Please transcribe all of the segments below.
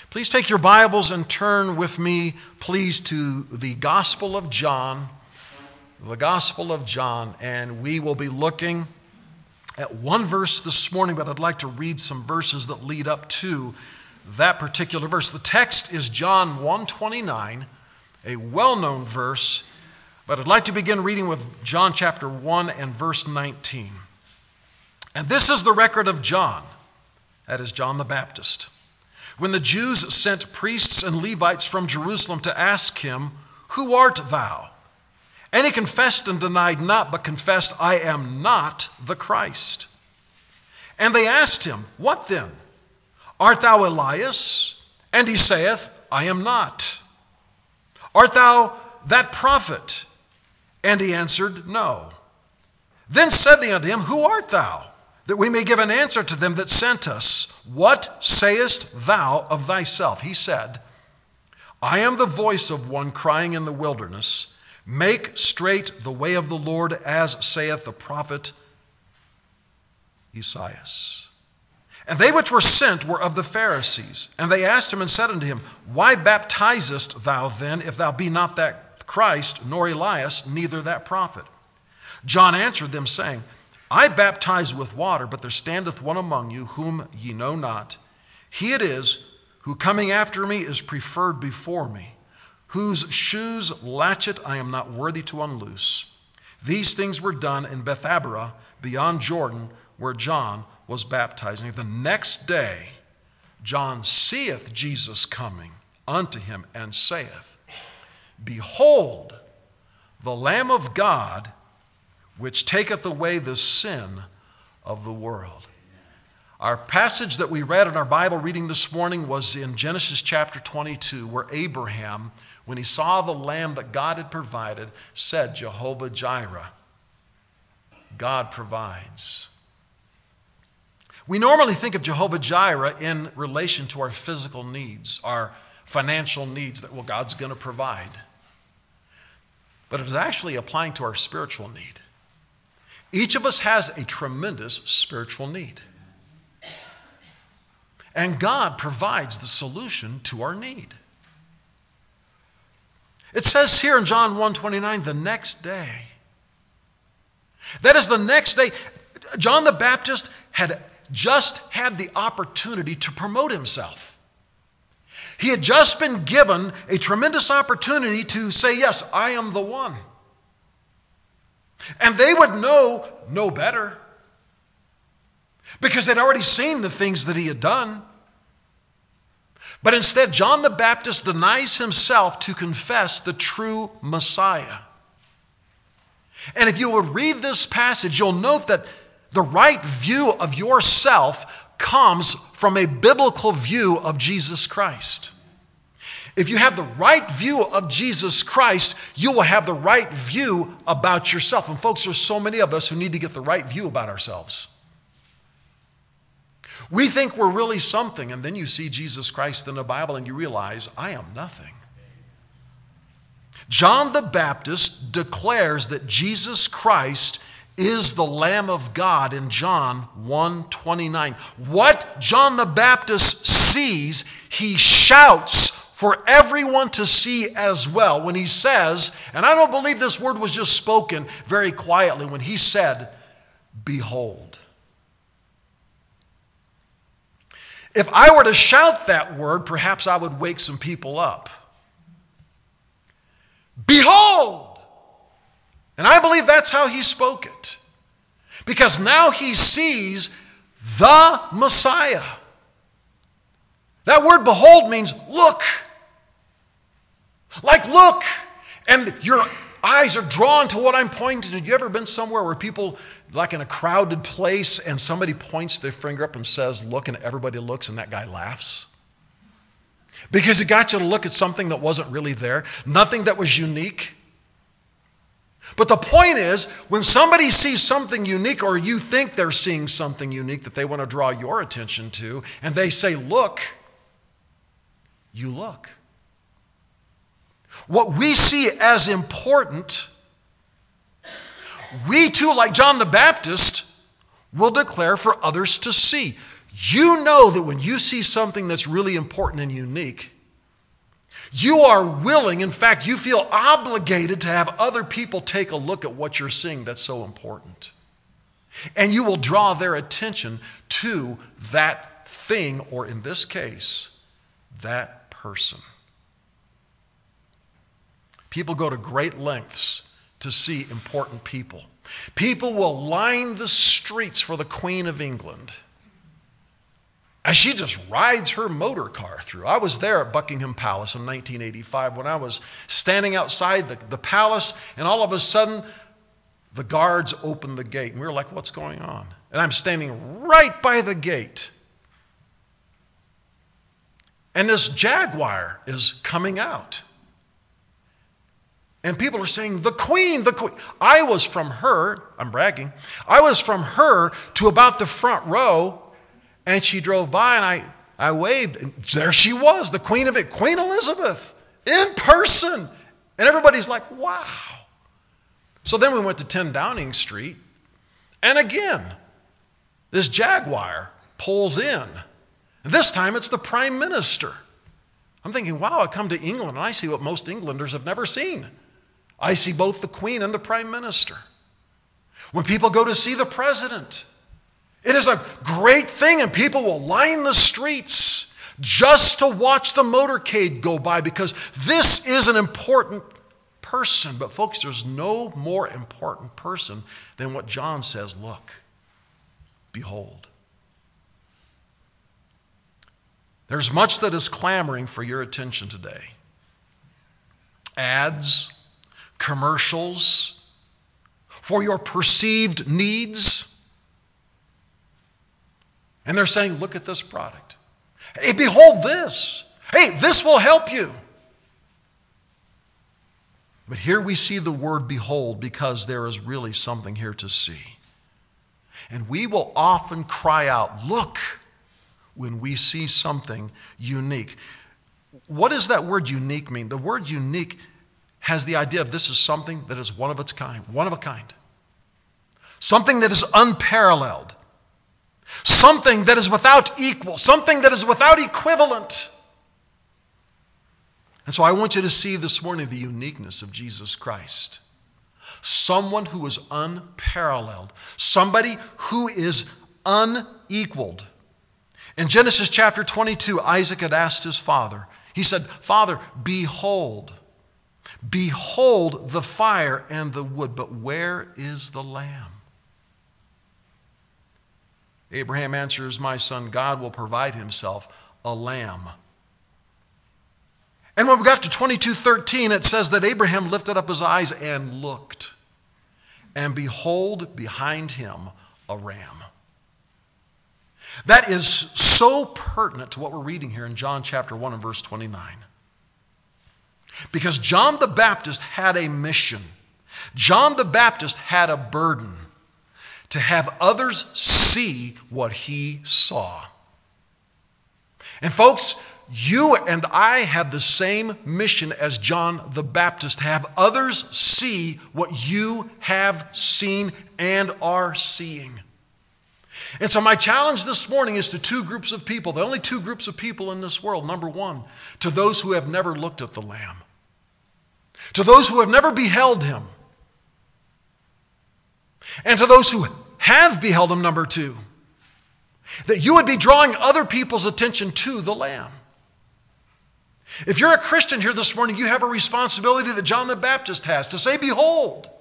Please take your Bibles and turn with me, please, to the Gospel of John. The Gospel of John. And we will be looking at one verse this morning, but I'd like to read some verses that lead up to that particular verse. The text is John 1:29, a well-known verse, but I'd like to begin reading with John chapter 1 and verse 19. And this is the record of John, that is John the Baptist. When the Jews sent priests and Levites from Jerusalem to ask him, "Who art thou?" And he confessed and denied not, but confessed, "I am not the Christ." And they asked him, "What then? Art thou Elias?" And he saith, "I am not." "Art thou that prophet?" And he answered, "No." Then said they unto him, "Who art thou? That we may give an answer to them that sent us. What sayest thou of thyself?" He said, "I am the voice of one crying in the wilderness, make straight the way of the Lord, as saith the prophet Esaias." And they which were sent were of the Pharisees. And they asked him and said unto him, "Why baptizest thou then, if thou be not that Christ, nor Elias, neither that prophet?" John answered them, saying, "I baptize with water, but there standeth one among you whom ye know not. He it is who coming after me is preferred before me, whose shoes latchet I am not worthy to unloose." These things were done in Bethabara, beyond Jordan, where John was baptizing. The next day John seeth Jesus coming unto him, and saith, "Behold, the Lamb of God, which taketh away the sin of the world." Our passage that we read in our Bible reading this morning was in Genesis chapter 22, where Abraham, when he saw the lamb that God had provided, said, "Jehovah Jireh," God provides. We normally think of Jehovah Jireh in relation to our physical needs, our financial needs that, well, God's going to provide. But it is actually applying to our spiritual need. Each of us has a tremendous spiritual need. And God provides the solution to our need. It says here in John 1:29, the next day. That is the next day. John the Baptist had just had the opportunity to promote himself. He had just been given a tremendous opportunity to say, "Yes, I am the one." And they would know no better, because they'd already seen the things that he had done. But instead, John the Baptist denies himself to confess the true Messiah. And if you would read this passage, you'll note that the right view of yourself comes from a biblical view of Jesus Christ. If you have the right view of Jesus Christ, you will have the right view about yourself. And folks, there's so many of us who need to get the right view about ourselves. We think we're really something, and then you see Jesus Christ in the Bible and you realize, I am nothing. John the Baptist declares that Jesus Christ is the Lamb of God in John 1:29. What John the Baptist sees, he shouts for everyone to see as well when he says, and I don't believe this word was just spoken very quietly, when he said, "Behold." If I were to shout that word, perhaps I would wake some people up. Behold! And I believe that's how he spoke it. Because now he sees the Messiah. That word behold means look. Like look. And your eyes are drawn to what I'm pointing to. Have you ever been somewhere where people, like in a crowded place, and somebody points their finger up and says, "Look," and everybody looks and that guy laughs? Because it got you to look at something that wasn't really there, nothing that was unique. But the point is, when somebody sees something unique, or you think they're seeing something unique that they want to draw your attention to, and they say, "Look," you look. What we see as important, we too, like John the Baptist, will declare for others to see. You know that when you see something that's really important and unique, you are willing, in fact, you feel obligated to have other people take a look at what you're seeing that's so important. And you will draw their attention to that thing, or in this case, that person. People go to great lengths to see important people. People will line the streets for the Queen of England as she just rides her motor car through. I was there at Buckingham Palace in 1985 when I was standing outside the palace, and all of a sudden the guards opened the gate, and we were like, what's going on? And I'm standing right by the gate. And this Jaguar is coming out. And people are saying, the Queen, the Queen. I was from her, I'm bragging, I was from her to about the front row, and she drove by, and I waved, and there she was, the Queen Elizabeth, in person. And everybody's like, wow. So then we went to 10 Downing Street, and again, this Jaguar pulls in. And this time it's the Prime Minister. I'm thinking, wow, I come to England, and I see what most Englanders have never seen. I see both the Queen and the Prime Minister. When people go to see the President, it is a great thing, and people will line the streets just to watch the motorcade go by because this is an important person. But folks, there's no more important person than what John says, look, behold. There's much that is clamoring for your attention today. Ads, commercials, for your perceived needs. And they're saying, look at this product. Hey, behold this. Hey, this will help you. But here we see the word behold because there is really something here to see. And we will often cry out, look, when we see something unique. What does that word unique mean? The word unique has the idea of this is something that is one of its kind, one of a kind. Something that is unparalleled. Something that is without equal. Something that is without equivalent. And so I want you to see this morning the uniqueness of Jesus Christ. Someone who is unparalleled. Somebody who is unequaled. In Genesis chapter 22, Isaac had asked his father. He said, Father, behold the fire and the wood, but where is the lamb? Abraham answers, my son, God will provide himself a lamb. And when we got to 22:13, it says that Abraham lifted up his eyes and looked, and behold, behind him a ram. That is so pertinent to what we're reading here in John chapter 1 and verse 29. Because John the Baptist had a mission. John the Baptist had a burden to have others see what he saw. And folks, you and I have the same mission as John the Baptist. Have others see what you have seen and are seeing. And so my challenge this morning is to two groups of people, the only two groups of people in this world. Number one, to those who have never looked at the Lamb. To those who have never beheld him. And to those who have beheld him, number two, that you would be drawing other people's attention to the Lamb. If you're a Christian here this morning, you have a responsibility that John the Baptist has to say, behold.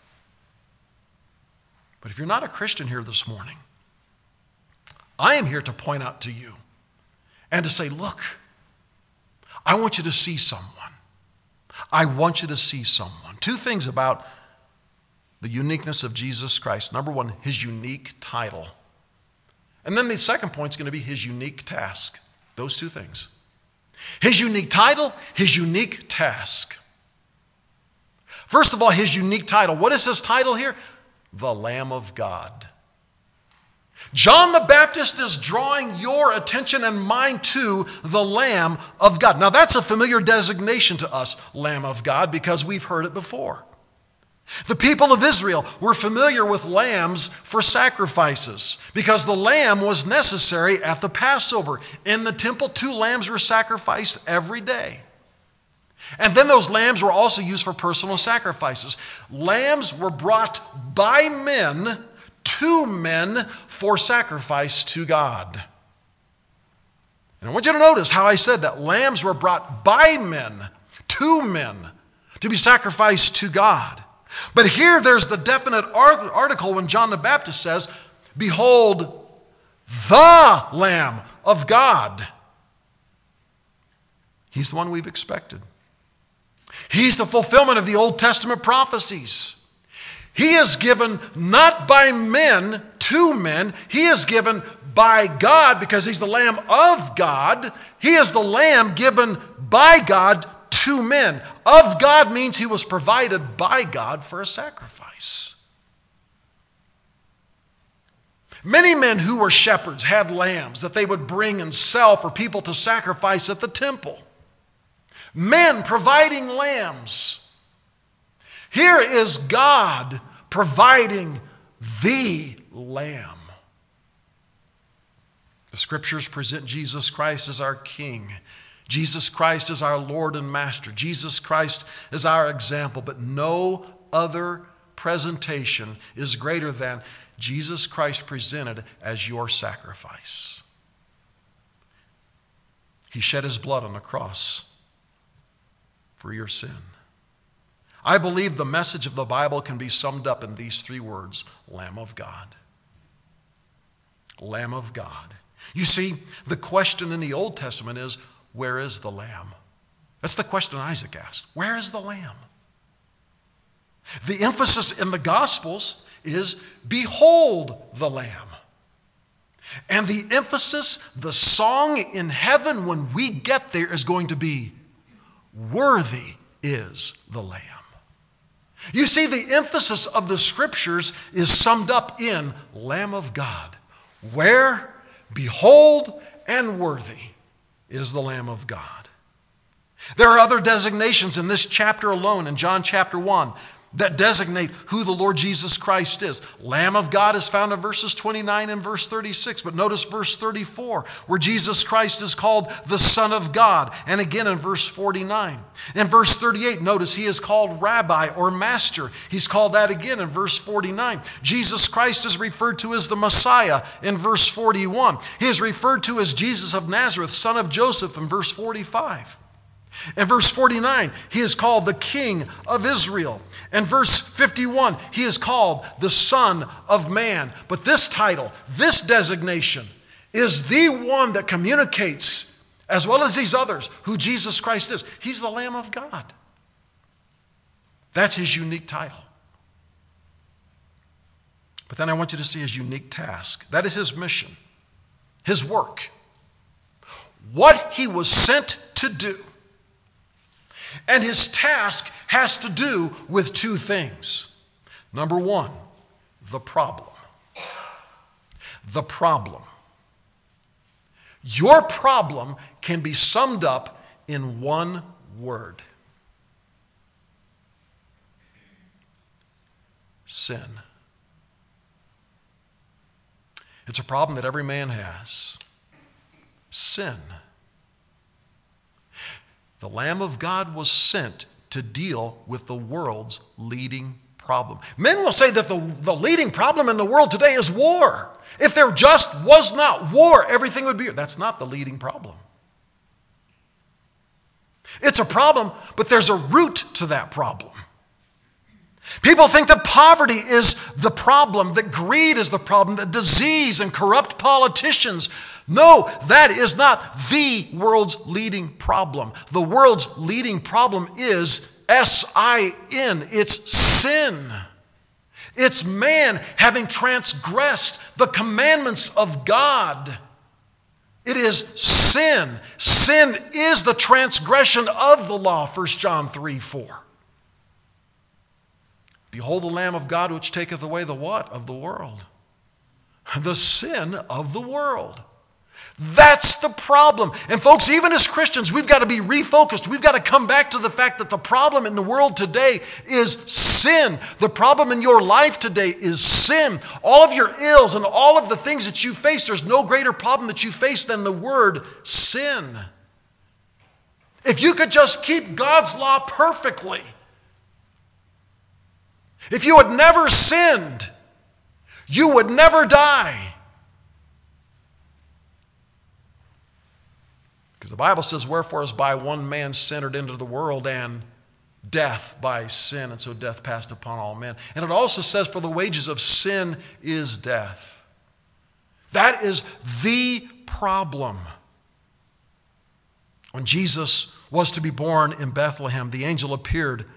But if you're not a Christian here this morning, I am here to point out to you and to say, look, I want you to see someone. I want you to see someone. Two things about the uniqueness of Jesus Christ. Number one, his unique title. And then the second point is going to be his unique task. Those two things. His unique title, his unique task. First of all, his unique title. What is his title here? The Lamb of God. John the Baptist is drawing your attention and mine to the Lamb of God. Now that's a familiar designation to us, Lamb of God, because we've heard it before. The people of Israel were familiar with lambs for sacrifices because the lamb was necessary at the Passover. In the temple, 2 lambs were sacrificed every day. And then those lambs were also used for personal sacrifices. Lambs were brought by men to men for sacrifice to God. And I want you to notice how I said that. Lambs were brought by men to be sacrificed to God. But here there's the definite article when John the Baptist says, "Behold, the Lamb of God." He's the one we've expected. He's the fulfillment of the Old Testament prophecies. He is given not by men to men. He is given by God because he's the Lamb of God. He is the Lamb given by God to men. Of God means he was provided by God for a sacrifice. Many men who were shepherds had lambs that they would bring and sell for people to sacrifice at the temple. Men providing lambs. Here is God providing the Lamb. The Scriptures present Jesus Christ as our King. Jesus Christ is our Lord and Master. Jesus Christ is our example, but no other presentation is greater than Jesus Christ presented as your sacrifice. He shed his blood on the cross for your sin. I believe the message of the Bible can be summed up in these 3 words: Lamb of God. Lamb of God. You see, the question in the Old Testament is, where is the Lamb? That's the question Isaac asked. Where is the Lamb? The emphasis in the Gospels is, behold the Lamb. And the emphasis, the song in heaven when we get there is going to be, worthy is the Lamb. You see, the emphasis of the Scriptures is summed up in Lamb of God. Where, behold, and worthy is the Lamb of God. There are other designations in this chapter alone, in John chapter 1, that designate who the Lord Jesus Christ is. Lamb of God is found in verses 29 and verse 36. But notice verse 34, where Jesus Christ is called the Son of God. And again in verse 49. In verse 38, notice he is called Rabbi or Master. He's called that again in verse 49. Jesus Christ is referred to as the Messiah in verse 41. He is referred to as Jesus of Nazareth, son of Joseph in verse 45. In verse 49, he is called the King of Israel. In verse 51, he is called the Son of Man. But this title, this designation, is the one that communicates, as well as these others, who Jesus Christ is. He's the Lamb of God. That's his unique title. But then I want you to see his unique task. That is his mission, his work, what he was sent to do. And his task has to do with 2 things. Number 1, the problem. The problem. Your problem can be summed up in one word: sin. It's a problem that every man has. Sin. The Lamb of God was sent to deal with the world's leading problem. Men will say that the leading problem in the world today is war. If there just was not war, everything would be. That's not the leading problem. It's a problem, but there's a root to that problem. People think that poverty is the problem, that greed is the problem, that disease and corrupt politicians. No, that is not the world's leading problem. The world's leading problem is S-I-N. It's sin. It's man having transgressed the commandments of God. It is sin. Sin is the transgression of the law, 1 John 3:4. Behold the Lamb of God which taketh away the what? Of the world. The sin of the world. That's the problem. And folks, even as Christians, we've got to be refocused. We've got to come back to the fact that the problem in the world today is sin. The problem in your life today is sin. All of your ills and all of the things that you face, there's no greater problem that you face than the word sin. If you could just keep God's law perfectly, if you had never sinned, you would never die. Because the Bible says, wherefore as by one man sin entered into the world, and death by sin, and so death passed upon all men. And it also says, for the wages of sin is death. That is the problem. When Jesus was to be born in Bethlehem, the angel appeared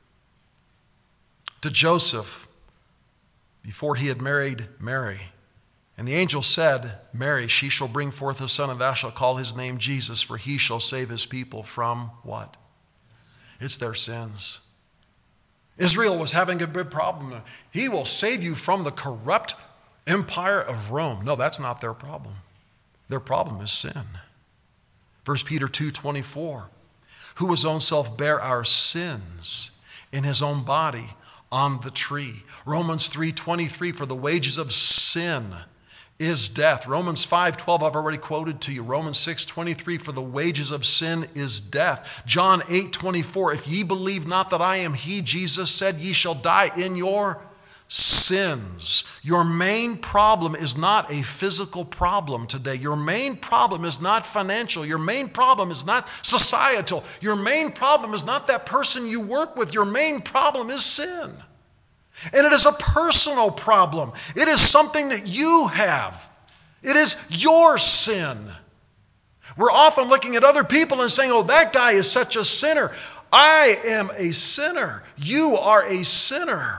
to Joseph before he had married Mary. And the angel said, Mary, she shall bring forth a son, and thou shalt call his name Jesus, for he shall save his people from what? It's their sins. Israel was having a big problem. He will save you from the corrupt empire of Rome. No, that's not their problem. Their problem is sin. 1 Peter 2:24, who his own self bare our sins in his own body on the tree. Romans 3:23, for the wages of sin is death. Romans 5:12, I've already quoted to you. Romans 6:23, for the wages of sin is death. John 8:24, if ye believe not that I am he, Jesus said, ye shall die in your sins. Your main problem is not a physical problem today. Your main problem is not financial. Your main problem is not societal. Your main problem is not that person you work with. Your main problem is sin. And it is a personal problem. It is something that you have. It is your sin. We're often looking at other people and saying, oh, that guy is such a sinner. I am a sinner. You are a sinner.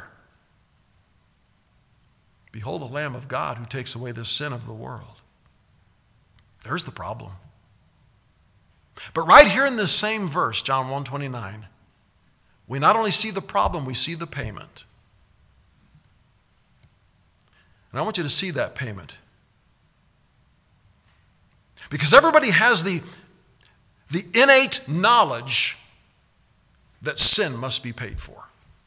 Behold the Lamb of God who takes away the sin of the world. There's the problem. But right here in this same verse, John 1:29, we not only see the problem, we see the payment. And I want you to see that payment. Because everybody has the innate knowledge that sin must be paid for.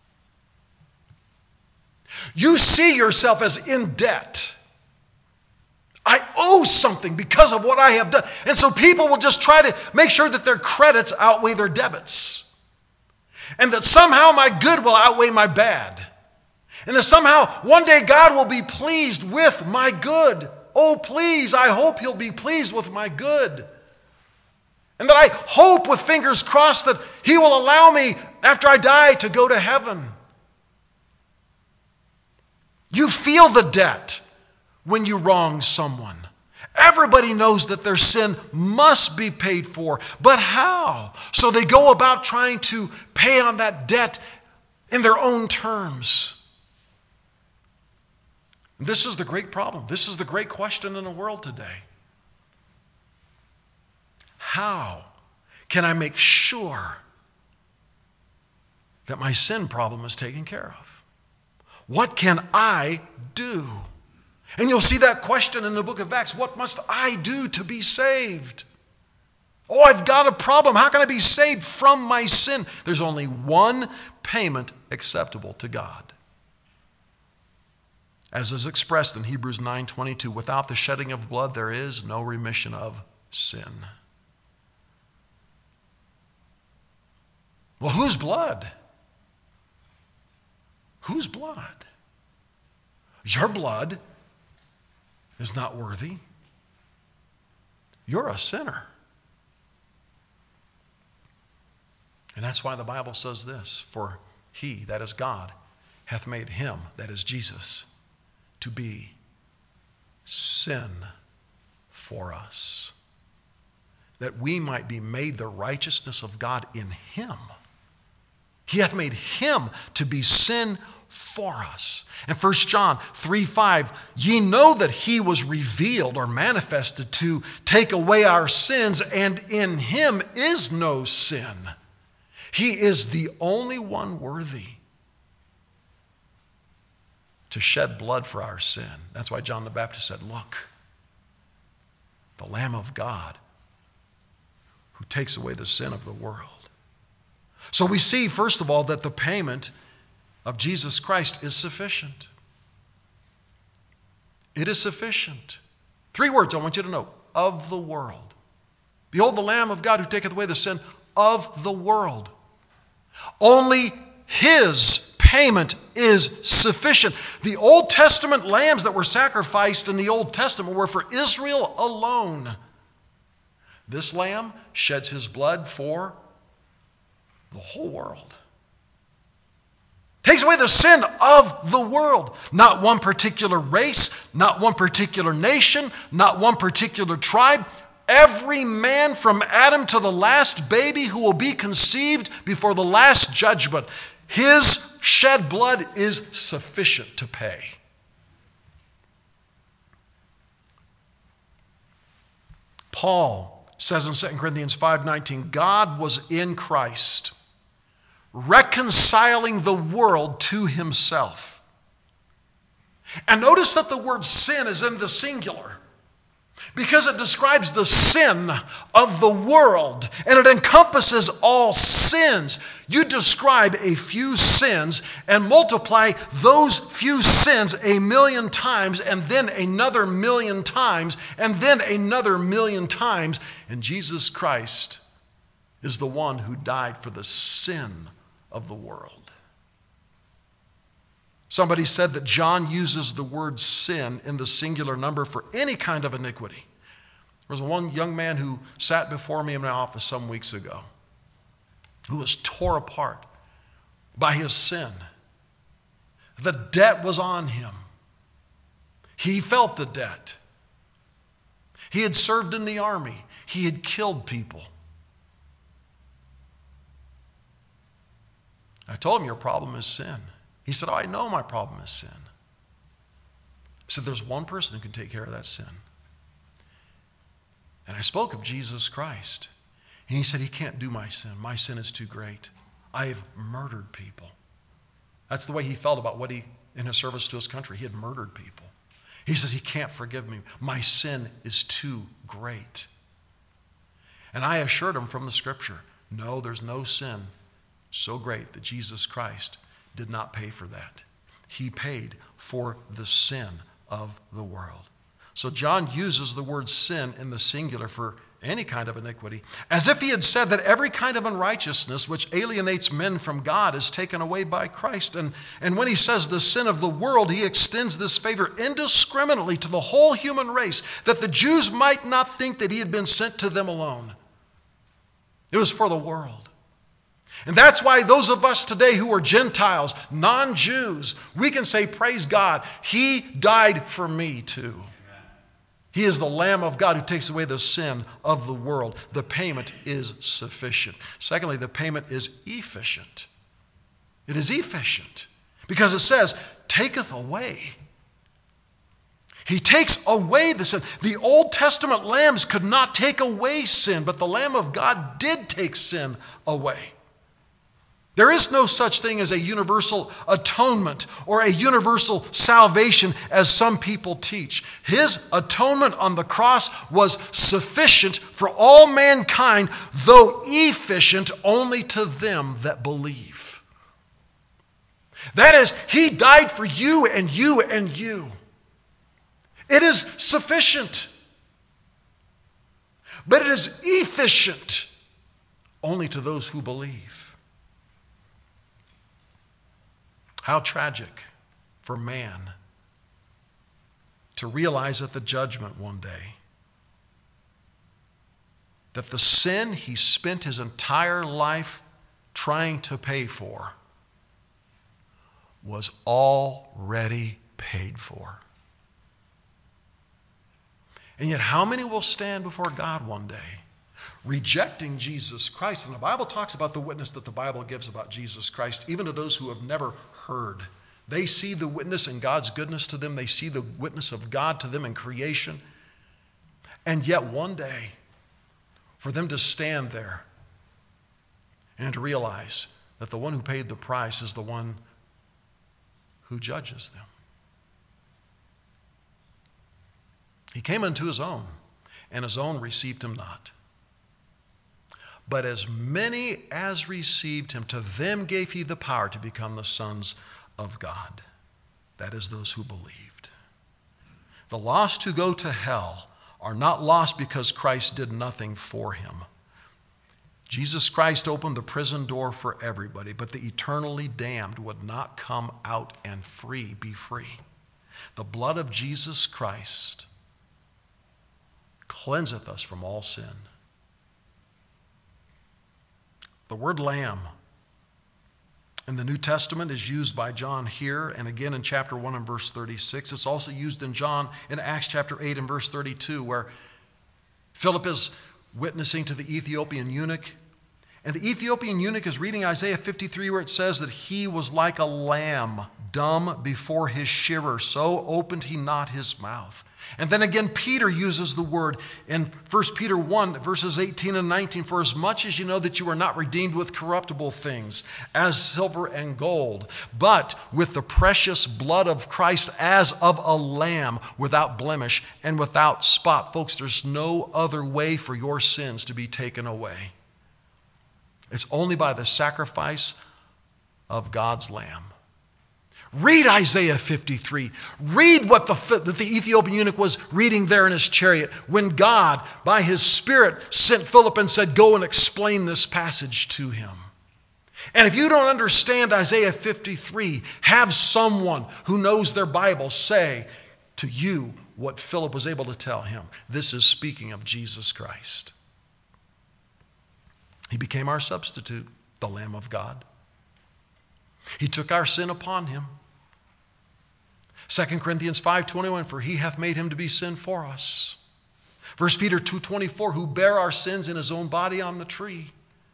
You see yourself as in debt. I owe something because of what I have done. And so people will just try to make sure that their credits outweigh their debits. And that somehow my good will outweigh my bad. And that somehow one day God will be pleased with my good. Oh, please, I hope he'll be pleased with my good. And that I hope with fingers crossed that he will allow me after I die to go to heaven. You feel the debt when you wrong someone. Everybody knows that their sin must be paid for. But how? So they go about trying to pay on that debt in their own terms. This is the great problem. This is the great question in the world today. How can I make sure that my sin problem is taken care of? What can I do? And you'll see that question in the book of Acts. What must I do to be saved? Oh, I've got a problem. How can I be saved from my sin? There's only one payment acceptable to God. As is expressed in Hebrews 9:22, without the shedding of blood, there is no remission of sin. Well, whose blood? Whose blood? Your blood is not worthy. You're a sinner. And that's why the Bible says this, for he, that is God, hath made him, that is Jesus, to be sin for us, that we might be made the righteousness of God in him. He hath made him to be sin for us. And 1 John 3:5, ye know that he was revealed or manifested to take away our sins, and in him is no sin. He is the only one worthy to shed blood for our sin. That's why John the Baptist said, look, the Lamb of God who takes away the sin of the world. So we see, first of all, that the payment of Jesus Christ is sufficient. It is sufficient. 3 words I want you to know. Of the world. Behold the Lamb of God who taketh away the sin of the world. Only his payment is sufficient. The Old Testament lambs that were sacrificed in the Old Testament were for Israel alone. This lamb sheds his blood for the whole world. Takes away the sin of the world. Not one particular race, not one particular nation, not one particular tribe. Every man from Adam to the last baby who will be conceived before the last judgment, his shed blood is sufficient to pay. Paul says in 2 Corinthians 5:19, God was in Christ, reconciling the world to himself. And notice that the word sin is in the singular, because it describes the sin of the world, and it encompasses all sins. You describe a few sins and multiply those few sins 1,000,000 times, and then another 1,000,000 times, and then another 1,000,000 times. And Jesus Christ is the one who died for the sin of the world. Somebody said that John uses the word sin in the singular number for any kind of iniquity. There was one young man who sat before me in my office some weeks ago who was tore apart by his sin. The debt was on him. He felt the debt. He had served in the army. He had killed people. I told him, your problem is sin. He said, oh, I know my problem is sin. I said, there's one person who can take care of that sin. And I spoke of Jesus Christ. And he said, he can't do my sin. My sin is too great. I have murdered people. That's the way he felt about what in his service to his country. He had murdered people. He says, he can't forgive me. My sin is too great. And I assured him from the scripture, no, there's no sin so great that Jesus Christ did not pay for that. He paid for the sin of the world. So John uses the word sin in the singular for any kind of iniquity, as if he had said that every kind of unrighteousness which alienates men from God is taken away by Christ. And when he says the sin of the world, he extends this favor indiscriminately to the whole human race, that the Jews might not think that he had been sent to them alone. It was for the world. And that's why those of us today who are Gentiles, non-Jews, we can say, praise God, he died for me too. He is the Lamb of God who takes away the sin of the world. The payment is sufficient. Secondly, the payment is efficient. It is efficient because it says, taketh away. He takes away the sin. The Old Testament lambs could not take away sin, but the Lamb of God did take sin away. There is no such thing as a universal atonement or a universal salvation as some people teach. His atonement on the cross was sufficient for all mankind, though efficient only to them that believe. That is, he died for you and you and you. It is sufficient, but it is efficient only to those who believe. How tragic for man to realize at the judgment one day that the sin he spent his entire life trying to pay for was already paid for. And yet how many will stand before God one day rejecting Jesus Christ? And the Bible talks about the witness that the Bible gives about Jesus Christ, even to those who have never heard. They see the witness in God's goodness to them. They see the witness of God to them in creation. And yet one day, for them to stand there and to realize that the one who paid the price is the one who judges them. He came unto his own, and his own received him not. But as many as received him, to them gave he the power to become the sons of God. That is, those who believed. The lost who go to hell are not lost because Christ did nothing for him. Jesus Christ opened the prison door for everybody, but the eternally damned would not come out and be free. The blood of Jesus Christ cleanseth us from all sin. The word lamb in the New Testament is used by John here and again in chapter 1 and verse 36. It's also used in Acts chapter 8 and verse 32, where Philip is witnessing to the Ethiopian eunuch. And the Ethiopian eunuch is reading Isaiah 53, where it says that he was like a lamb, dumb before his shearer, so opened he not his mouth. And then again, Peter uses the word in 1 Peter 1, verses 18 and 19, for as much as you know that you are not redeemed with corruptible things, as silver and gold, but with the precious blood of Christ as of a lamb, without blemish and without spot. Folks, there's no other way for your sins to be taken away. It's only by the sacrifice of God's Lamb. Read Isaiah 53. Read what the Ethiopian eunuch was reading there in his chariot when God, by his Spirit, sent Philip and said, go and explain this passage to him. And if you don't understand Isaiah 53, have someone who knows their Bible say to you what Philip was able to tell him. This is speaking of Jesus Christ. He became our substitute, the Lamb of God. He took our sin upon him. 2 Corinthians 5:21, for he hath made him to be sin for us. 1 Peter 2:24, who bare our sins in his own body on the tree.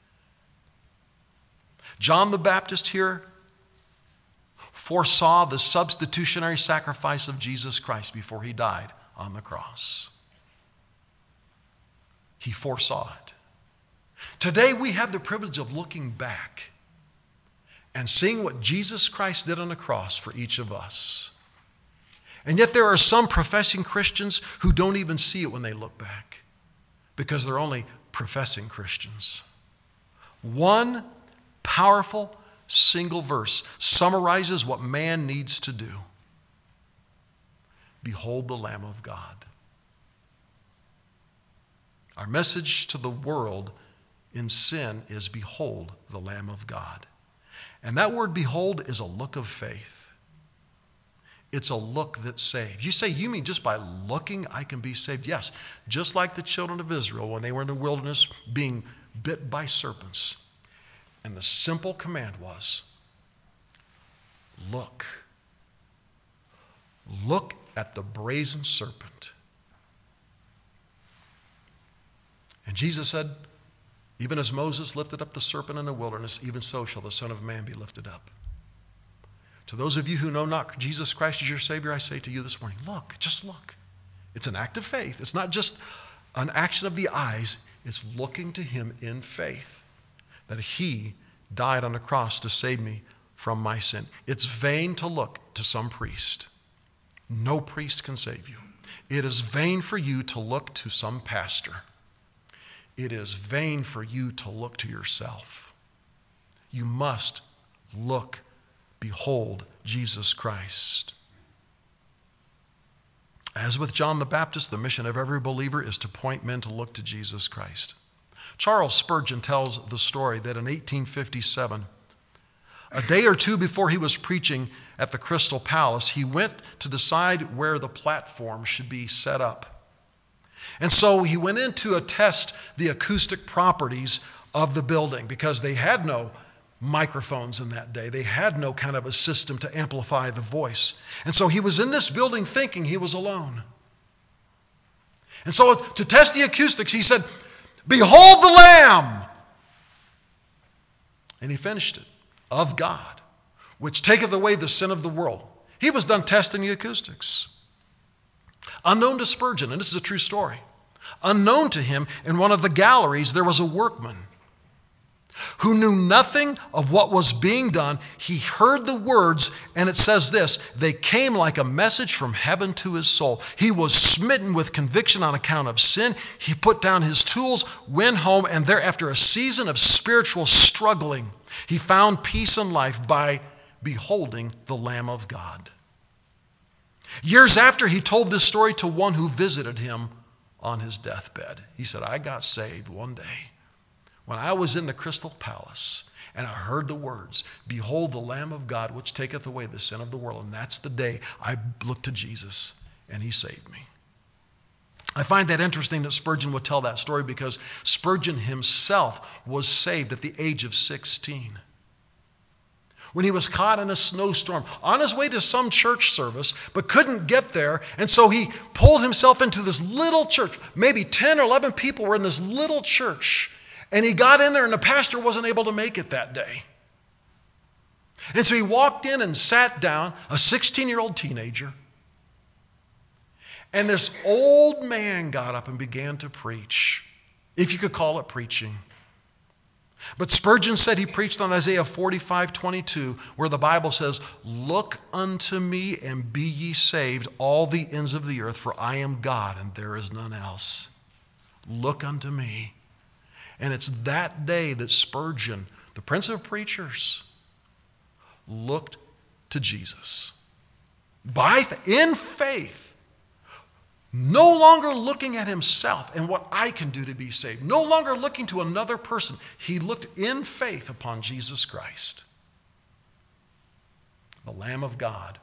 John the Baptist here foresaw the substitutionary sacrifice of Jesus Christ before he died on the cross. He foresaw it. Today we have the privilege of looking back and seeing what Jesus Christ did on the cross for each of us. And yet there are some professing Christians who don't even see it when they look back because they're only professing Christians. One powerful single verse summarizes what man needs to do. Behold the Lamb of God. Our message to the world in sin is behold the Lamb of God. And that word behold is a look of faith. It's a look that saves. You say, you mean just by looking I can be saved? Yes, just like the children of Israel when they were in the wilderness being bit by serpents. And the simple command was, look. Look at the brazen serpent. And Jesus said, even as Moses lifted up the serpent in the wilderness, even so shall the Son of Man be lifted up. To those of you who know not Jesus Christ as your Savior, I say to you this morning, look, just look. It's an act of faith. It's not just an action of the eyes. It's looking to him in faith that he died on the cross to save me from my sin. It's vain to look to some priest. No priest can save you. It is vain for you to look to some pastor. It is vain for you to look to yourself. You must look, behold Jesus Christ. As with John the Baptist, the mission of every believer is to point men to look to Jesus Christ. Charles Spurgeon tells the story that in 1857, a day or two before he was preaching at the Crystal Palace, he went to decide where the platform should be set up. And so he went in to attest the acoustic properties of the building because they had no microphones in that day. They had no kind of a system to amplify the voice. And so he was in this building thinking he was alone. And so to test the acoustics, he said, behold the Lamb. And he finished it. Of God, which taketh away the sin of the world. He was done testing the acoustics. Unknown to Spurgeon, and this is a true story, unknown to him, in one of the galleries there was a workman who knew nothing of what was being done. He heard the words and it says this, they came like a message from heaven to his soul. He was smitten with conviction on account of sin. He put down his tools, went home, and there, after a season of spiritual struggling, he found peace and life by beholding the Lamb of God. Years after, he told this story to one who visited him on his deathbed. He said, I got saved one day when I was in the Crystal Palace, and I heard the words, behold the Lamb of God, which taketh away the sin of the world. And that's the day I looked to Jesus, and he saved me. I find that interesting that Spurgeon would tell that story, because Spurgeon himself was saved at the age of 16. When he was caught in a snowstorm on his way to some church service, but couldn't get there. And so he pulled himself into this little church. Maybe 10 or 11 people were in this little church. And he got in there, and the pastor wasn't able to make it that day. And so he walked in and sat down, a 16-year-old teenager. And this old man got up and began to preach, if you could call it preaching. But Spurgeon said he preached on Isaiah 45:22, where the Bible says, look unto me and be ye saved, all the ends of the earth, for I am God and there is none else. Look unto me. And it's that day that Spurgeon, the Prince of Preachers, looked to Jesus. In faith. No longer looking at himself and what I can do to be saved. No longer looking to another person. He looked in faith upon Jesus Christ, the Lamb of God,